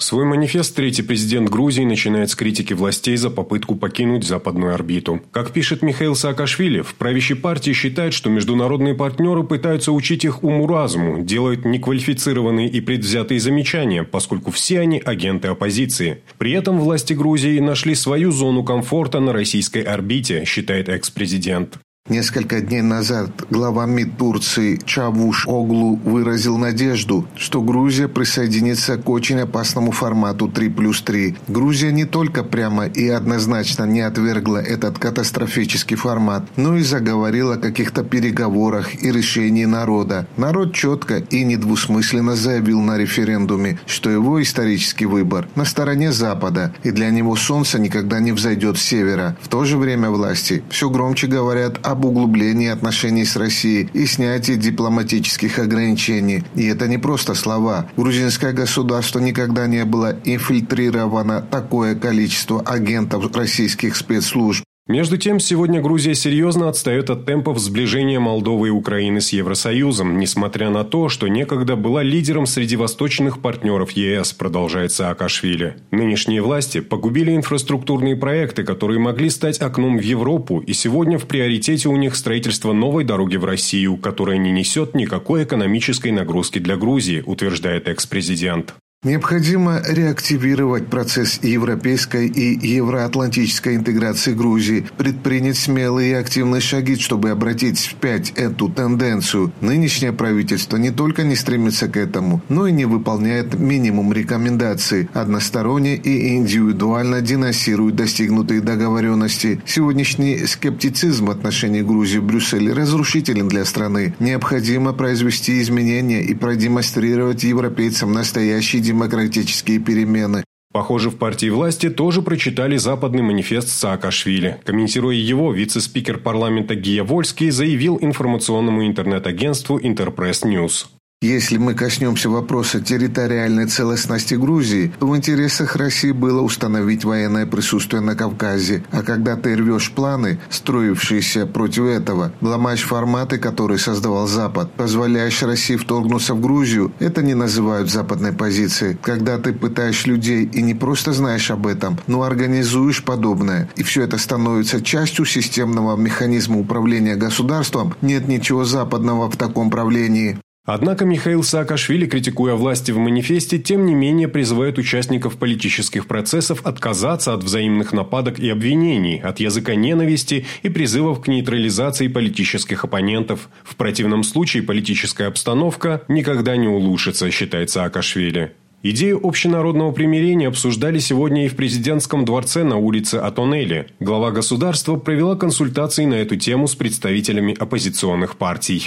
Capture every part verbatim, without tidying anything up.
Свой манифест третий президент Грузии начинает с критики властей за попытку покинуть западную орбиту. Как пишет Михаил Саакашвили, в правящей партии считают, что международные партнеры пытаются учить их уму-разуму, делают неквалифицированные и предвзятые замечания, поскольку все они агенты оппозиции. При этом власти Грузии нашли свою зону комфорта на российской орбите, считает экс-президент. Несколько дней назад глава МИД Турции Чавушоглу выразил надежду, что Грузия присоединится к очень опасному формату три плюс три. Грузия не только прямо и однозначно не отвергла этот катастрофический формат, но и заговорила о каких-то переговорах и решении народа. Народ четко и недвусмысленно заявил на референдуме, что его исторический выбор на стороне Запада, и для него солнце никогда не взойдет с севера. В то же время власти все громче говорят о об углублении отношений с Россией и снятии дипломатических ограничений. И это не просто слова. Грузинское государство никогда не было инфильтрировано такое количество агентов российских спецслужб. Между тем, сегодня Грузия серьезно отстает от темпов сближения Молдовы и Украины с Евросоюзом, несмотря на то, что некогда была лидером среди восточных партнеров ЕС, продолжает Саакашвили. Нынешние власти погубили инфраструктурные проекты, которые могли стать окном в Европу, и сегодня в приоритете у них строительство новой дороги в Россию, которая не несет никакой экономической нагрузки для Грузии, утверждает экс-президент. Необходимо реактивировать процесс европейской и евроатлантической интеграции Грузии, предпринять смелые и активные шаги, чтобы обратить вспять эту тенденцию. Нынешнее правительство не только не стремится к этому, но и не выполняет минимум рекомендаций, односторонне и индивидуально денонсирует достигнутые договоренности. Сегодняшний скептицизм в отношении Грузии в Брюсселе разрушителен для страны. Необходимо произвести изменения и продемонстрировать европейцам настоящий демократический демократические перемены. Похоже, в партии власти тоже прочитали западный манифест Саакашвили. Комментируя его, вице-спикер парламента Гия Вольский заявил информационному интернет-агентству Интерпресс Ньюс. Если мы коснемся вопроса территориальной целостности Грузии, то в интересах России было установить военное присутствие на Кавказе. А когда ты рвешь планы, строившиеся против этого, ломаешь форматы, которые создавал Запад, позволяешь России вторгнуться в Грузию, это не называют западной позицией. Когда ты пытаешь людей и не просто знаешь об этом, но организуешь подобное, и все это становится частью системного механизма управления государством, нет ничего западного в таком правлении. Однако Михаил Саакашвили, критикуя власти в манифесте, тем не менее призывает участников политических процессов отказаться от взаимных нападок и обвинений, от языка ненависти и призывов к нейтрализации политических оппонентов. В противном случае политическая обстановка никогда не улучшится, считает Саакашвили. Идею общенародного примирения обсуждали сегодня и в президентском дворце на улице Атонели. Глава государства провела консультации на эту тему с представителями оппозиционных партий.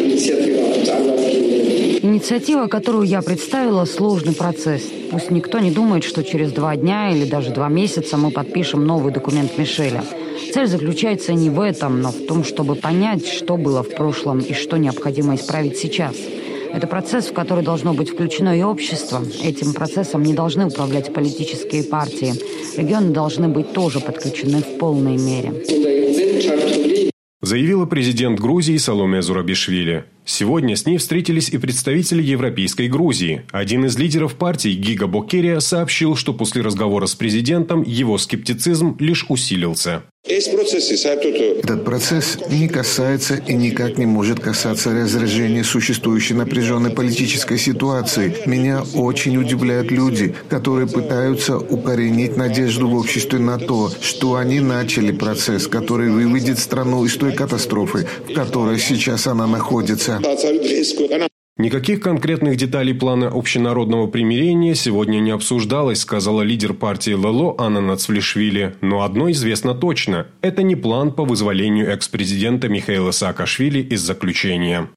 Инициатива, которую я представила, сложный процесс. Пусть никто не думает, что через два дня или даже два месяца мы подпишем новый документ Мишеля. Цель заключается не в этом, но в том, чтобы понять, что было в прошлом и что необходимо исправить сейчас. Это процесс, в который должно быть включено и общество. Этим процессом не должны управлять политические партии. Регионы должны быть тоже подключены в полной мере. Заявила президент Грузии Саломе Зурабишвили. Сегодня с ней встретились и представители Европейской Грузии. Один из лидеров партии, Гига Бокерия, сообщил, что после разговора с президентом его скептицизм лишь усилился. Этот процесс не касается и никак не может касаться разряжения существующей напряженной политической ситуации. Меня очень удивляют люди, которые пытаются укоренить надежду в обществе на то, что они начали процесс, который выведет страну из той катастрофы, в которой сейчас она находится. Никаких конкретных деталей плана общенародного примирения сегодня не обсуждалось, сказала лидер партии ЛЛО Анна Нацвлишвили. Но одно известно точно – это не план по вызволению экс-президента Михаила Саакашвили из заключения.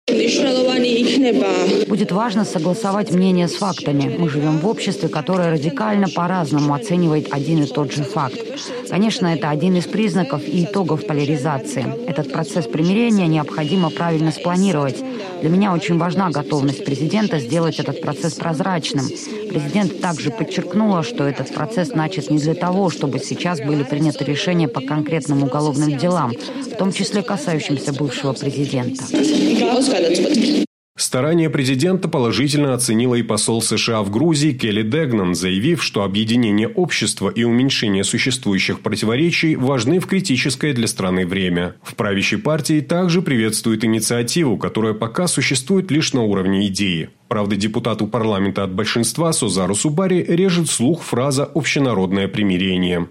Будет важно согласовать мнение с фактами. Мы живем в обществе, которое радикально по-разному оценивает один и тот же факт. Конечно, это один из признаков и итогов поляризации. Этот процесс примирения необходимо правильно спланировать. Для меня очень важна готовность президента сделать этот процесс прозрачным. Президент также подчеркнула, что этот процесс начат не для того, чтобы сейчас были приняты решения по конкретным уголовным делам, в том числе касающимся бывшего президента. Старания президента положительно оценила и посол США в Грузии Келли Дегнан, заявив, что объединение общества и уменьшение существующих противоречий важны в критическое для страны время. В правящей партии также приветствуют инициативу, которая пока существует лишь на уровне идеи. Правда, депутату парламента от большинства Созару Субари режет слух фраза «общенародное примирение».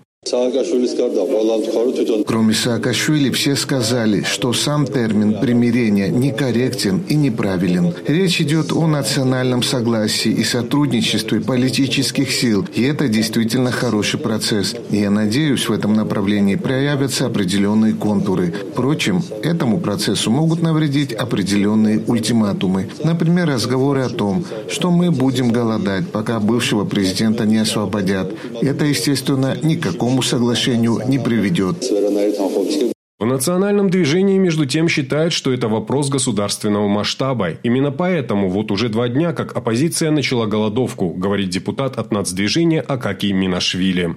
Кроме Саакашвили, все сказали, что сам термин «примирение» некорректен и неправилен. Речь идет о национальном согласии и сотрудничестве политических сил, и это действительно хороший процесс. И я надеюсь, в этом направлении проявятся определенные контуры. Впрочем, этому процессу могут навредить определенные ультиматумы. Например, разговоры о том, что мы будем голодать, пока бывшего президента не освободят. Это, естественно, никакому соглашению не приведет. В национальном движении, между тем, считают, что это вопрос государственного масштаба. Именно поэтому вот уже два дня, как оппозиция начала голодовку, говорит депутат от нацдвижения Акакий Минашвили.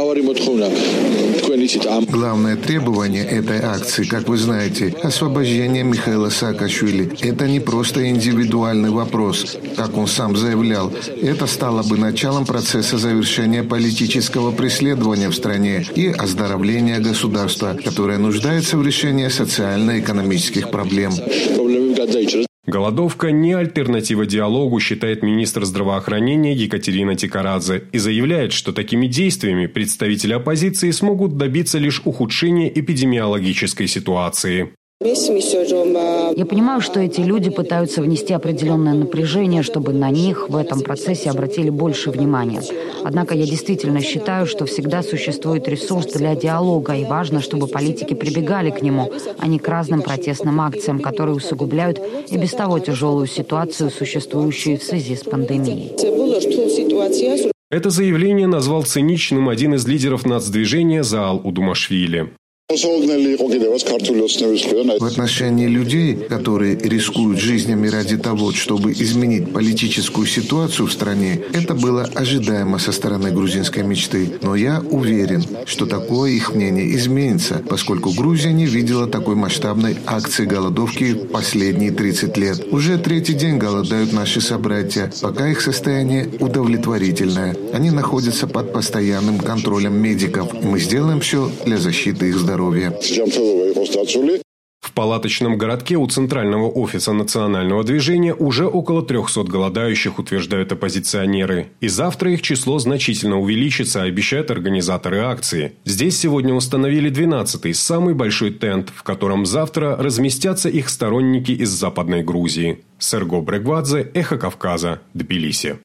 Главное требование этой акции, как вы знаете, освобождение Михаила Саакашвили. Это не просто индивидуальный вопрос, как он сам заявлял. Это стало бы началом процесса завершения политического преследования в стране и оздоровления государства, которое нуждается в решении социально-экономических проблем. Голодовка не альтернатива диалогу, считает министр здравоохранения Екатерина Тикарадзе, и заявляет, что такими действиями представители оппозиции смогут добиться лишь ухудшения эпидемиологической ситуации. Я понимаю, что эти люди пытаются внести определенное напряжение, чтобы на них в этом процессе обратили больше внимания. Однако я действительно считаю, что всегда существует ресурс для диалога, и важно, чтобы политики прибегали к нему, а не к разным протестным акциям, которые усугубляют и без того тяжелую ситуацию, существующую в связи с пандемией. Это заявление назвал циничным один из лидеров нацдвижения Заал Удумашвили. В отношении людей, которые рискуют жизнями ради того, чтобы изменить политическую ситуацию в стране, это было ожидаемо со стороны грузинской мечты. Но я уверен, что такое их мнение изменится, поскольку Грузия не видела такой масштабной акции голодовки последние тридцать лет. Уже третий день голодают наши собратья, пока их состояние удовлетворительное. Они находятся под постоянным контролем медиков, и мы сделаем все для защиты их здоровья. В палаточном городке у Центрального офиса национального движения уже около трехсот голодающих, утверждают оппозиционеры. И завтра их число значительно увеличится, обещают организаторы акции. Здесь сегодня установили двенадцатый, самый большой тент, в котором завтра разместятся их сторонники из Западной Грузии. Серго Брегвадзе, Эхо Кавказа, Тбилиси.